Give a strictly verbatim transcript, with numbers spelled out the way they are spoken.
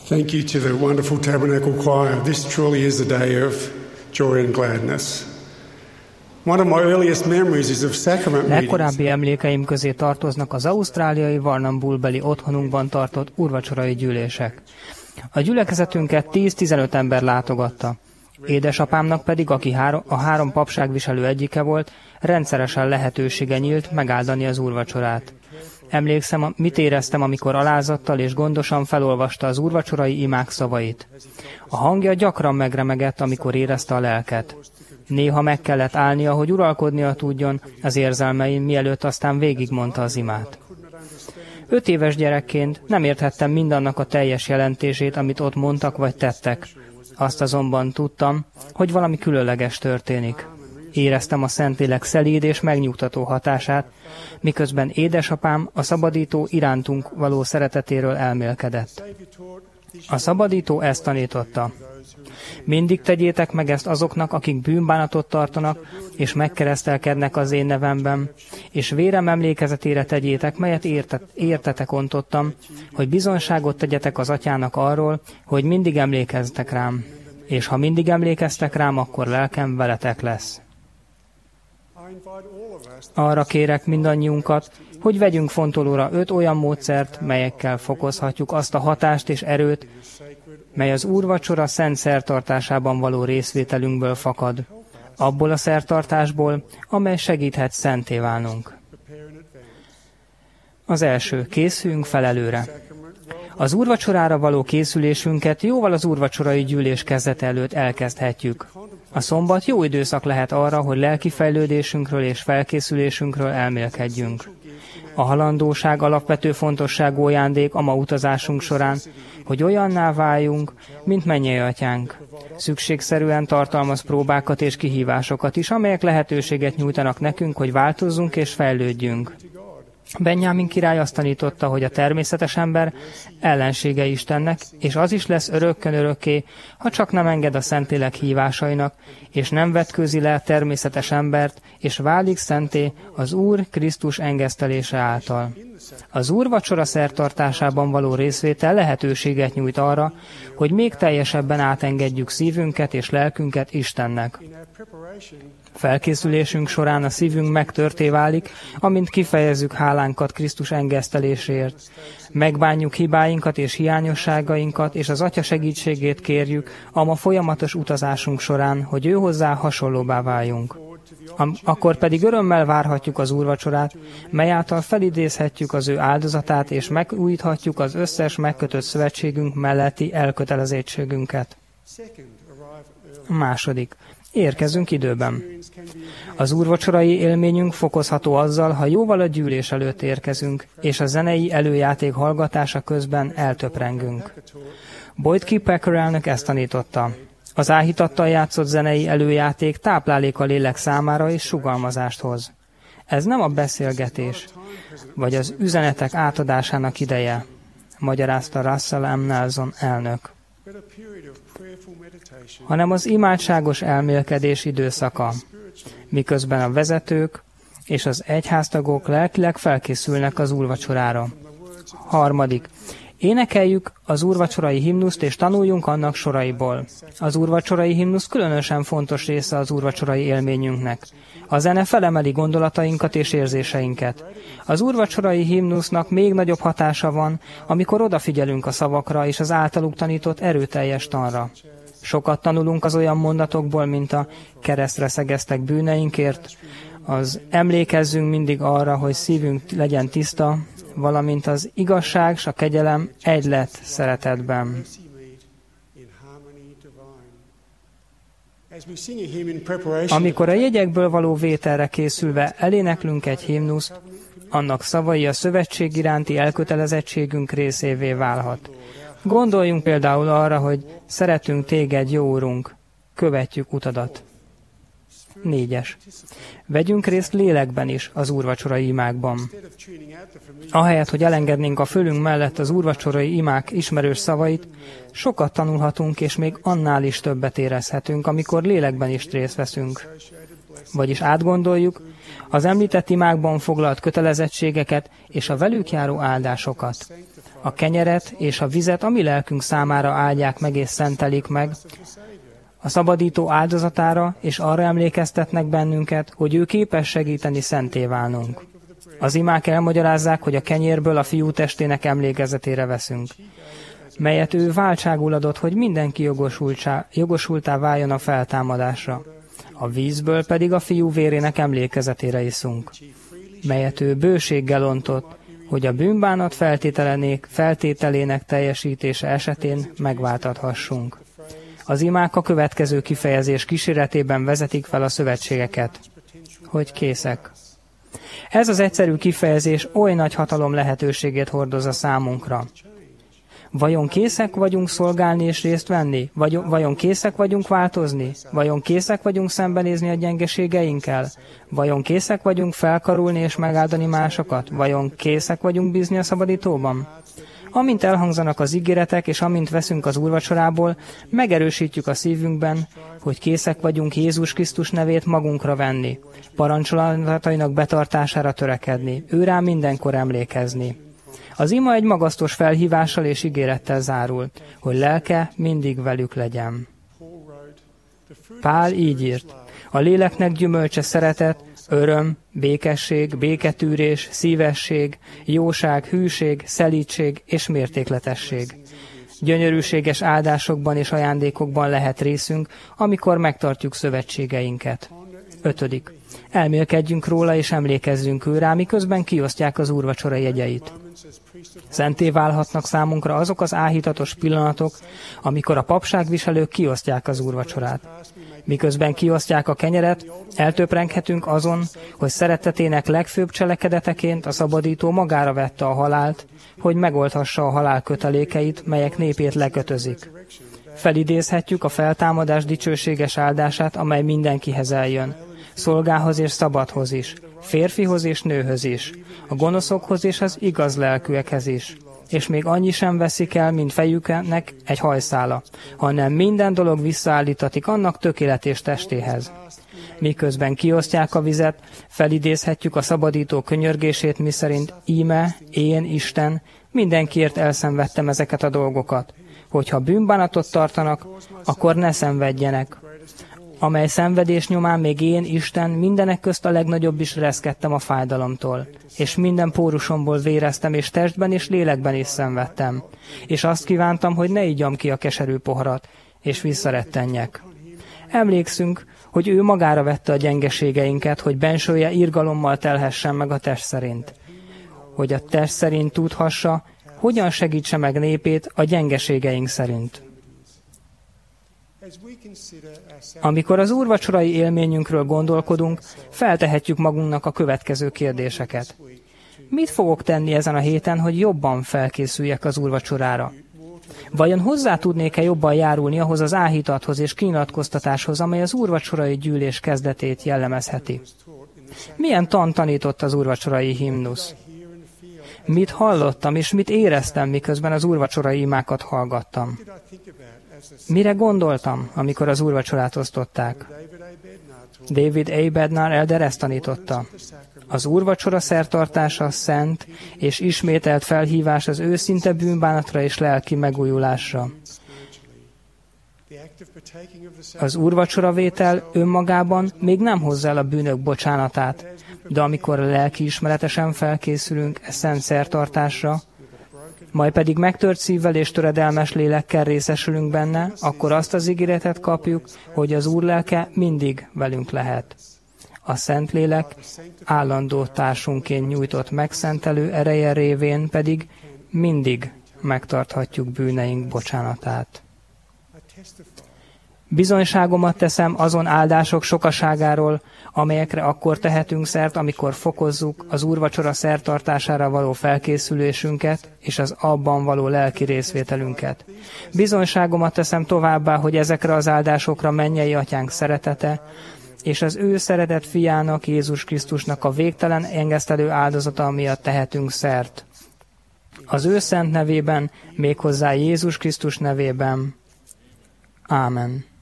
Thank you to the wonderful Tabernacle Choir. This truly is a day of joy and gladness. One of my earliest memories is of sacrament meetings. Legkorábbi emlékeim közé tartoznak az ausztráliai Warrnambool-beli otthonunkban tartott úrvacsorai gyűlések. A gyülekezetünket tíz-tizenöt ember látogatta. Édesapámnak pedig, aki három, a három papságviselő egyike volt, rendszeresen lehetősége nyílt megáldani az úrvacsorát. Emlékszem, mit éreztem, amikor alázattal és gondosan felolvasta az úrvacsorai imák szavait. A hangja gyakran megremegett, amikor érezte a lelket. Néha meg kellett állnia, hogy uralkodnia tudjon az érzelmeim, mielőtt aztán végigmondta az imát. Öt éves gyerekként nem érthettem mindannak a teljes jelentését, amit ott mondtak vagy tettek. Azt azonban tudtam, hogy valami különleges történik. Éreztem a Szentlélek szelíd és megnyugtató hatását, miközben édesapám a szabadító irántunk való szeretetéről elmélkedett. A szabadító ezt tanította. Mindig tegyétek meg ezt azoknak, akik bűnbánatot tartanak, és megkeresztelkednek az én nevemben, és vérem emlékezetére tegyétek, melyet értet, értetek ontottam, hogy bizonyságot tegyetek az atyának arról, hogy mindig emlékeztek rám, és ha mindig emlékeztek rám, akkor lelkem veletek lesz. Arra kérek mindannyiunkat, hogy vegyünk fontolóra öt olyan módszert, melyekkel fokozhatjuk azt a hatást és erőt, mely az úrvacsora szent szertartásában való részvételünkből fakad, abból a szertartásból, amely segíthet szenté válnunk. Az első, készüljünk fel előre. Az úrvacsorára való készülésünket jóval az úrvacsorai gyűlés kezdete előtt elkezdhetjük. A szombat jó időszak lehet arra, hogy lelki fejlődésünkről és felkészülésünkről elmélkedjünk. A halandóság alapvető fontosságú ajándék a ma utazásunk során, hogy olyanná váljunk, mint mennyei atyánk. Szükségszerűen tartalmaz próbákat és kihívásokat is, amelyek lehetőséget nyújtanak nekünk, hogy változzunk és fejlődjünk. Benjámin király azt tanította, hogy a természetes ember ellensége Istennek, és az is lesz örökkön örökké, ha csak nem enged a Szentlélek hívásainak, és nem vetkőzi le a természetes embert, és válik szenté az Úr Krisztus engesztelése által. Az úrvacsora szertartásában való részvétel lehetőséget nyújt arra, hogy még teljesebben átengedjük szívünket és lelkünket Istennek. Felkészülésünk során a szívünk megtörté válik, amint kifejezzük hálánkat Krisztus engeszteléséért. Megbánjuk hibáinkat és hiányosságainkat, és az Atya segítségét kérjük a ma folyamatos utazásunk során, hogy ő hozzá hasonlóbbá váljunk. Akkor pedig örömmel várhatjuk az úrvacsorát, mely által felidézhetjük az ő áldozatát, és megújíthatjuk az összes megkötött szövetségünk melletti elkötelezettségünket. A második. Érkezünk időben. Az úrvacsorai élményünk fokozható azzal, ha jóval a gyűlés előtt érkezünk, és a zenei előjáték hallgatása közben eltöprengünk. Boyd K. Packer elnök ezt tanította. Az áhítattal játszott zenei előjáték táplálék a lélek számára és sugalmazást hoz. Ez nem a beszélgetés, vagy az üzenetek átadásának ideje, magyarázta Russell M. Nelson elnök, hanem az imádságos elmélkedés időszaka, miközben a vezetők és az egyháztagok lelkileg felkészülnek az úrvacsorára. Harmadik. Énekeljük az úrvacsorai himnuszt, és tanuljunk annak soraiból. Az úrvacsorai himnusz különösen fontos része az úrvacsorai élményünknek. A zene felemeli gondolatainkat és érzéseinket. Az úrvacsorai himnusznak még nagyobb hatása van, amikor odafigyelünk a szavakra és az általuk tanított erőteljes tanra. Sokat tanulunk az olyan mondatokból, mint a keresztre szegeztek bűneinkért, az emlékezzünk mindig arra, hogy szívünk legyen tiszta, valamint az igazság és a kegyelem egy lett szeretetben. Amikor a jegyekből való vételre készülve eléneklünk egy himnuszt, annak szavai a szövetség iránti elkötelezettségünk részévé válhat. Gondoljunk például arra, hogy szeretünk téged, jó Urunk, követjük utadat. Négyes. Vegyünk részt lélekben is az úrvacsorai imákban. Ahelyett, hogy elengednénk a fölünk mellett az úrvacsorai imák ismerős szavait, sokat tanulhatunk, és még annál is többet érezhetünk, amikor lélekben is részt veszünk. Vagyis átgondoljuk az említett imákban foglalt kötelezettségeket és a velük járó áldásokat. A kenyeret és a vizet a mi lelkünk számára áldják meg és szentelik meg, a szabadító áldozatára, és arra emlékeztetnek bennünket, hogy ő képes segíteni szenté válnunk. Az imák elmagyarázzák, hogy a kenyérből a fiú testének emlékezetére veszünk, melyet ő váltságul adott, hogy mindenki jogosultá váljon a feltámadásra. A vízből pedig a fiú vérének emlékezetére iszunk, melyet ő bőséggel ontott, hogy a bűnbánat feltételének teljesítése esetén megváltathassunk. Az imák a következő kifejezés kíséretében vezetik fel a szövetségeket, hogy készek. Ez az egyszerű kifejezés oly nagy hatalom lehetőségét hordoz a számunkra. Vajon készek vagyunk szolgálni és részt venni? Vagy, vajon készek vagyunk változni? Vajon készek vagyunk szembenézni a gyengeségeinkkel? Vajon készek vagyunk felkarulni és megáldani másokat? Vajon készek vagyunk bízni a szabadítóban? Amint elhangzanak az ígéretek, és amint veszünk az úrvacsorából, megerősítjük a szívünkben, hogy készek vagyunk Jézus Krisztus nevét magunkra venni, parancsolatainak betartására törekedni, ő rá mindenkor emlékezni. Az ima egy magasztos felhívással és ígérettel zárul, hogy lelke mindig velük legyen. Pál így írt: a léleknek gyümölcse szeretet, öröm, békesség, béketűrés, szívesség, jóság, hűség, szelídség és mértékletesség. Gyönyörűséges áldásokban és ajándékokban lehet részünk, amikor megtartjuk szövetségeinket. Ötödik. Elmélkedjünk róla és emlékezzünk ő rá, miközben kiosztják az úrvacsora jegyeit. Szenté válhatnak számunkra azok az áhítatos pillanatok, amikor a papságviselők kiosztják az úrvacsorát. Miközben kiosztják a kenyeret, eltöprenghetünk azon, hogy szeretetének legfőbb cselekedeteként a szabadító magára vette a halált, hogy megoldhassa a halál kötelékeit, melyek népét lekötözik. Felidézhetjük a feltámadás dicsőséges áldását, amely mindenkihez eljön, szolgához és szabadhoz is, férfihoz és nőhöz is, a gonoszokhoz és az igaz lelkűekhez is. És még annyi sem veszik el, mint fejüknek egy hajszála, hanem minden dolog visszaállítatik annak tökéletes testéhez. Miközben kiosztják a vizet, felidézhetjük a szabadító könyörgését, miszerint íme, én, Isten, mindenkiért elszenvedtem ezeket a dolgokat. Hogyha bűnbánatot tartanak, akkor ne szenvedjenek. Amely szenvedés nyomán még én, Isten, mindenek közt a legnagyobb is reszkedtem a fájdalomtól, és minden pórusomból véreztem, és testben és lélekben is szenvedtem, és azt kívántam, hogy ne igyam ki a keserű poharat, és visszarettenjek. Emlékszünk, hogy ő magára vette a gyengeségeinket, hogy bensője irgalommal telhessen meg a test szerint, hogy a test szerint tudhassa, hogyan segítse meg népét a gyengeségeink szerint. Amikor az úrvacsorai élményünkről gondolkodunk, feltehetjük magunknak a következő kérdéseket. Mit fogok tenni ezen a héten, hogy jobban felkészüljek az úrvacsorára? Vajon hozzá tudnék-e jobban járulni ahhoz az áhítathoz és kinyilatkoztatáshoz, amely az úrvacsorai gyűlés kezdetét jellemezheti? Milyen tant tanított az úrvacsorai himnusz? Mit hallottam és mit éreztem, miközben az úrvacsorai imákat hallgattam? Mire gondoltam, amikor az úrvacsorát osztották? David A. Bednar elder ezt tanította. Az úrvacsora szertartása szent és ismételt felhívás az őszinte bűnbánatra és lelki megújulásra. Az úrvacsoravétel önmagában még nem hozza el a bűnök bocsánatát, de amikor lelkiismeretesen felkészülünk e szent szertartásra, majd pedig megtört szívvel és töredelmes lélekkel részesülünk benne, akkor azt az ígéretet kapjuk, hogy az Úr lelke mindig velünk lehet. A Szentlélek állandó társunként nyújtott megszentelő ereje révén pedig mindig megtarthatjuk bűneink bocsánatát. Bizonyságomat teszem azon áldások sokaságáról, amelyekre akkor tehetünk szert, amikor fokozzuk az úrvacsora szertartására való felkészülésünket és az abban való lelki részvételünket. Bizonyságomat teszem továbbá, hogy ezekre az áldásokra mennyei atyánk szeretete, és az ő szeretett fiának, Jézus Krisztusnak a végtelen engesztelő áldozata miatt tehetünk szert. Az ő szent nevében, méghozzá Jézus Krisztus nevében. Ámen.